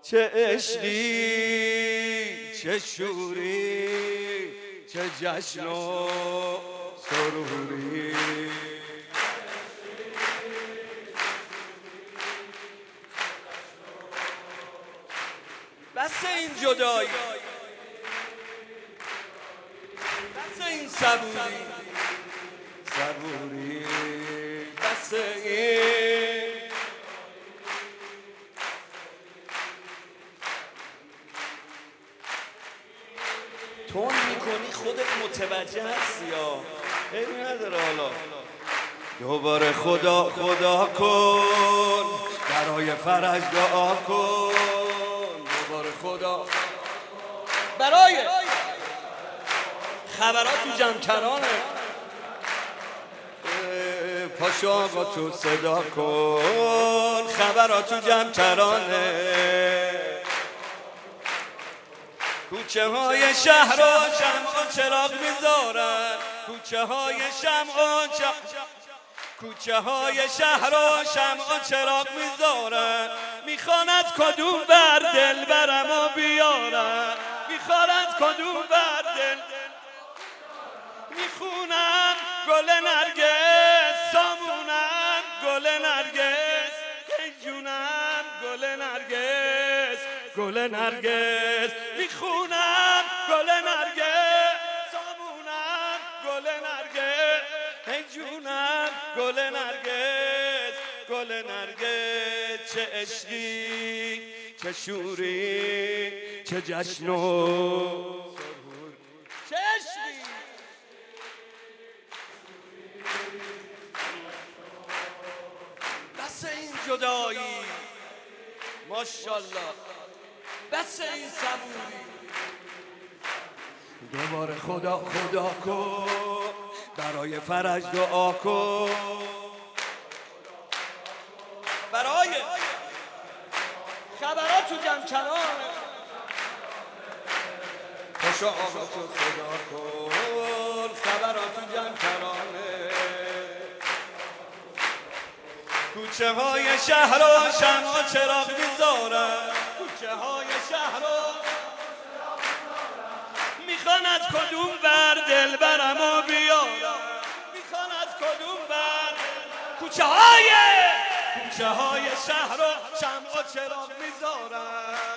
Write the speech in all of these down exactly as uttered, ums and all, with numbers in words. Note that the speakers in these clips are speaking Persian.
چه عشقی چه شوری چه جشن و سروری بس این جدایی بس این صبوری صبوری بس این تون میکنی خودت متوجه هستی یا خیلی نداره. حالا دوباره خدا خدا کن برای فرج دعا کن دوباره خدا برای خبرات تو جمکرانه پاشو آقا تو صدا کن خبرات تو جمکرانه کوچه های شهر و شمع چراغ میذارن کوچه های شمع و کوچه های شهر و شمع چراغ میذارن میخواند کدوم بر دل برم و بیارن میخواند کدوم بر دل میخونم گل نرگس سامونم گل نرگس ای جونم گل نرگس گل نرگس میخونم گل نرگس سامونم گل نرگس ای جونم گل نرگس گل نرگس چه عشقی چه شوری چه جشن و سرور چه عشقی بس این جدایی ماشاءالله بس این صبوری دوباره خدا خدا کن برای فرج دعا کن برای خبرات تو جمکرانه پاشو آقا تو صدا کن خبرات تو جمکرانه کوچه های شهر و شمع چراغ میذارن کوچه های شهر و میخواند کدوم بر دل برم و بیارم میخواند کدوم بر کوچه های کوچه های شهر و شمع چراغ میذارن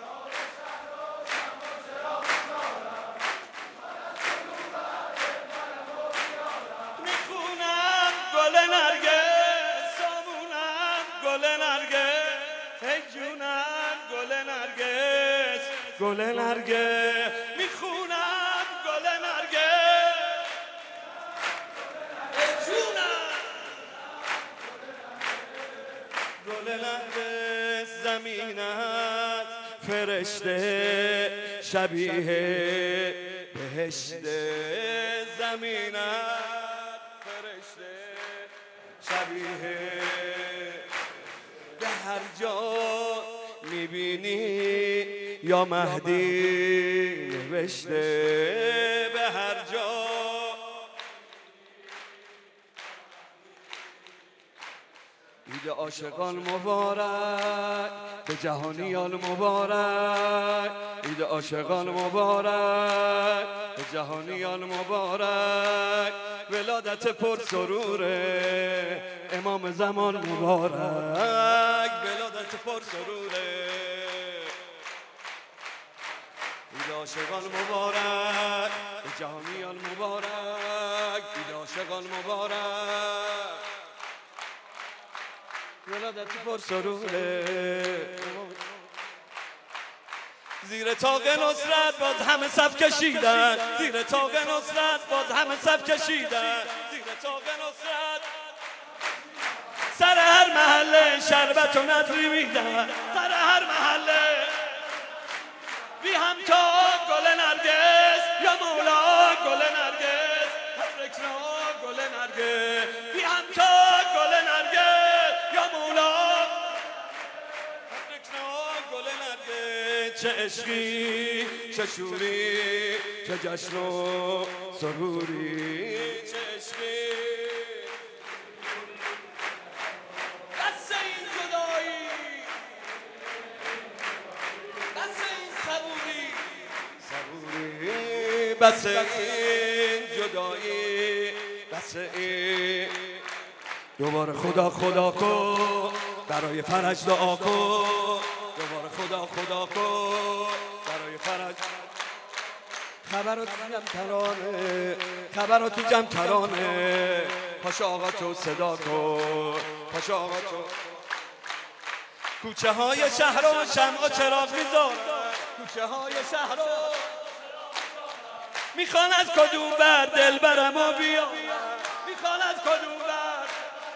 میخونم گل نرگس سامونم گل نرگس ای جونم گل نرگس گل نرگس میخونم گل نرگس ای جونم گل نرگس زمینت فرشته شبیه بهشته زمینت فرشته شبیه به هر جا میبینی یا مهدی نوشته به هر جا عید عاشقان مبارک به جهانیان مبارک عید عاشقان مبارک به جهانیان مبارک ولادت پر سروره امام زمان مبارک ولادت پر سروره عید عاشقان مبارک به جهانیان مبارک عید عاشقان مبارک ولادت پر سروره زیر طاق نصرت باز همه صف کشیدن زیر طاق نصرت باز همه صف کشیدن زیر طاق نصرت سر هر محله شربت و نظری میدن سر هر محله بی همتا گل نرگس یا مولا گل نرگس حرکنا گل نرگس بی همتا گل نرگس یا مولا گل نرگس چه عشقی چه شوری چه جشن و سروری چه عشقی بس این جدایی بس این جدایی، بس این دوباره خدا خدا کن برای فرج دعا کن، دوباره خدا خدا کن برای فرج. خبر تو جمع ترانه، خبر تو جمع ترانه، پاشا آقا تو صدا کن، پاشا آقا تو. کوچه های شهر و شمع و چراغ میذارن، کوچه های شهر و میخوان از کدوم بر دل برم و بیا، میخوان از کدوم بر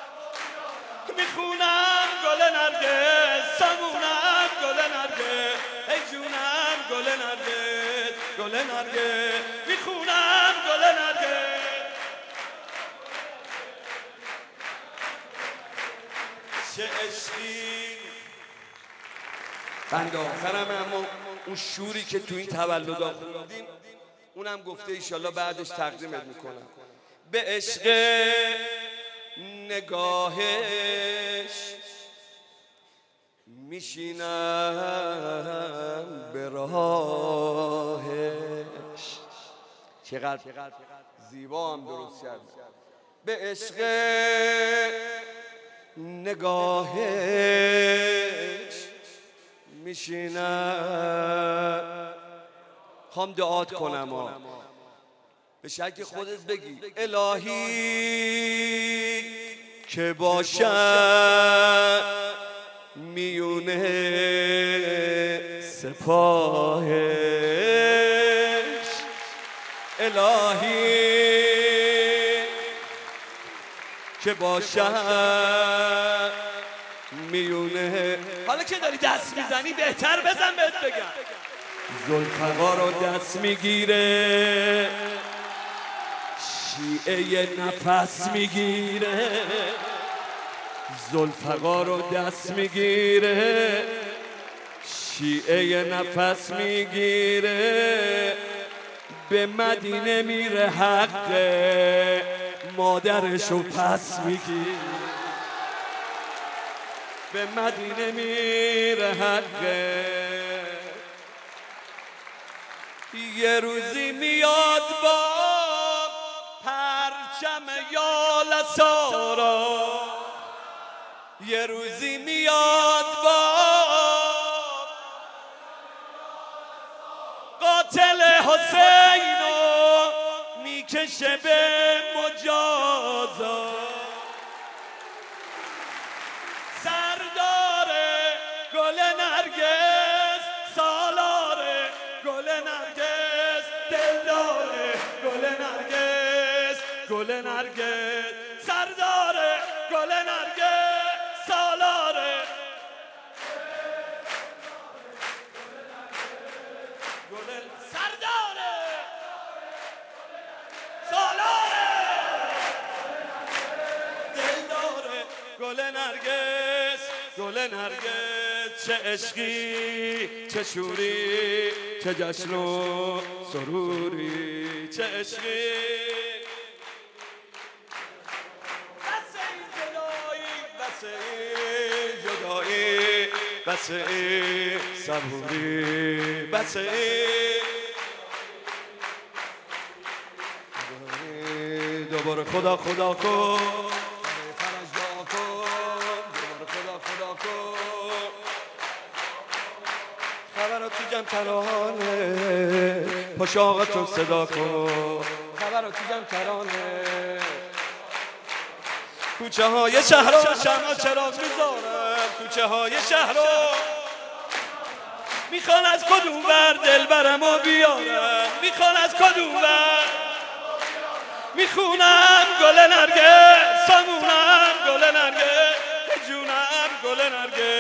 میخونم گل نرگس، سمونم گل نرگس، ای جونم گل نرگس، گل نرگس، میخونم گل نرگس. چه عشقی بند آخرم، اما اون شوری که تو این تولد خوندیم اونم گفته ایشالله بعدش تقدیمت میکنم. به عشق نگاهش میشینم به راهش. چقدر زیبا هم درست کرد. به عشق نگاهش میشینم. خوام دعات کنم ها، به شک خودت بگی الهی که باشم میونه سپاهش، الهی که باشم میونه. حالا که داری دست میزنی بهتر بزن بهت بگم. ذوالفقار رو دست میگیره، شیعه نفس میگیره، ذوالفقار رو دست میگیره، شیعه نفس میگیره، به مدینه میره حق مادرشو پس میگیره، به مدینه میره حق. یه روزی میاد با پرچم یال سارا، یه روزی میاد با قاتل حسینو میکشه به مجازات. سردار گل نرگس، سالار گل نرگس، دلدار گل نرگس، گل نرگس، سردار گل نرگس، سالار گل، سردار سالار دلدار گل نرگس، گل نرگس. چه عشقی، چه شوری، چه جشن و سروری، چه عشقی. بس این جدایی، بس این جدایی، بس این صبوری، بس این دوباره خدا خدا کن، فرج دعا کن، دوباره خدا خدا کن. خبرات تو جمع ترانه، پاشا آقا تو صدا کن، خبرات تو جمع ترانه. کوچه های شهر و شمع و چراغ میذارن، کوچه های شهر و میخوان از کدوم بر دل برم و بیارن، میخوان از کدوم بر میخونم گل نرگس، سمونم گل نرگس، جونم گل نرگس.